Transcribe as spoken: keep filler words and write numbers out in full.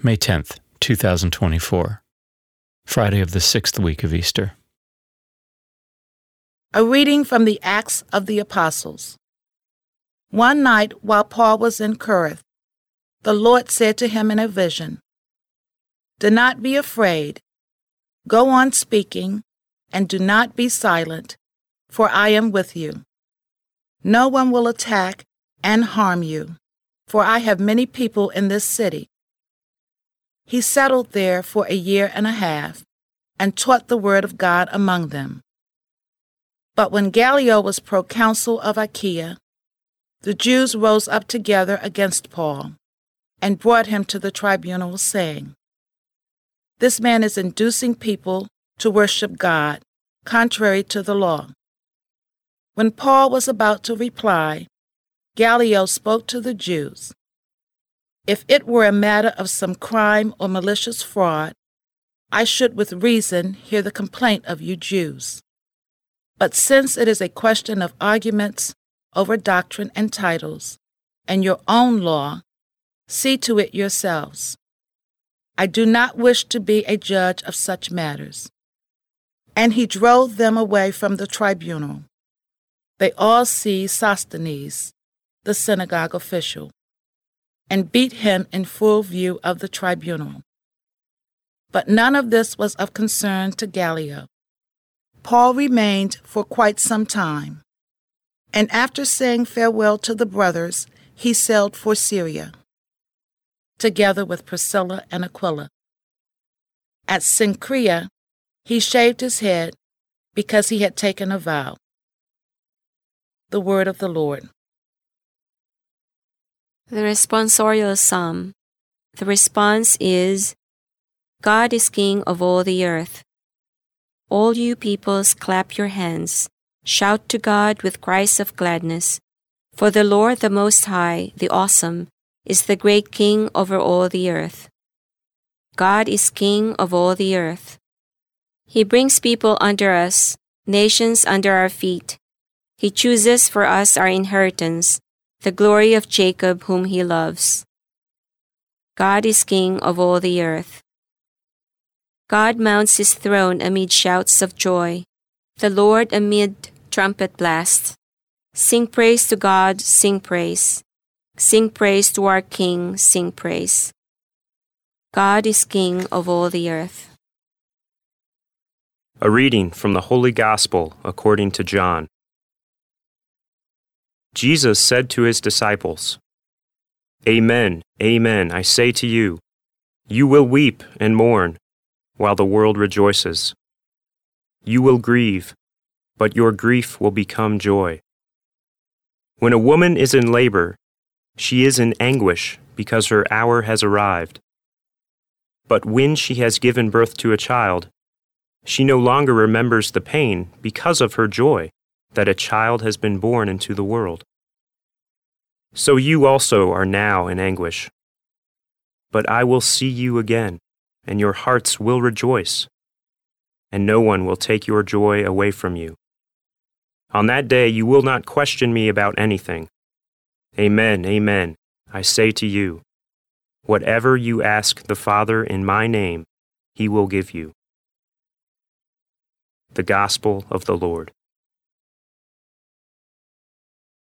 May tenth, two thousand twenty-four, Friday of the sixth week of Easter. A reading from the Acts of the Apostles. One night while Paul was in Corinth, the Lord said to him in a vision, "Do not be afraid. Go on speaking, and do not be silent, for I am with you. No one will attack and harm you, for I have many people in this city." He settled there for a year and a half and taught the word of God among them. But when Gallio was proconsul of Achaia, the Jews rose up together against Paul and brought him to the tribunal, saying, "This man is inducing people to worship God, contrary to the law." When Paul was about to reply, Gallio spoke to the Jews. "If it were a matter of some crime or malicious fraud, I should with reason hear the complaint of you Jews. But since it is a question of arguments over doctrine and titles, and your own law, see to it yourselves. I do not wish to be a judge of such matters." And he drove them away from the tribunal. They all seized Sosthenes, the synagogue official, and beat him in full view of the tribunal. But none of this was of concern to Gallio. Paul remained for quite some time, and after saying farewell to the brothers, he sailed for Syria, together with Priscilla and Aquila. At Cenchrea, he shaved his head because he had taken a vow. The word of the Lord. The responsorial psalm. The response is, God is King of all the earth. All you peoples, clap your hands. Shout to God with cries of gladness. For the Lord the Most High, the Awesome, is the great King over all the earth. God is King of all the earth. He brings people under us, nations under our feet. He chooses for us our inheritance, the glory of Jacob whom he loves. God is King of all the earth. God mounts his throne amid shouts of joy, the Lord amid trumpet blasts. Sing praise to God, sing praise. Sing praise to our King, sing praise. God is King of all the earth. A reading from the Holy Gospel according to John. Jesus said to his disciples, "Amen, amen, I say to you, you will weep and mourn, while the world rejoices. You will grieve, but your grief will become joy. When a woman is in labor, she is in anguish because her hour has arrived. But when she has given birth to a child, she no longer remembers the pain because of her joy that a child has been born into the world. So you also are now in anguish. But I will see you again, and your hearts will rejoice, and no one will take your joy away from you. On that day you will not question me about anything. Amen, amen, I say to you, whatever you ask the Father in my name, he will give you." The Gospel of the Lord.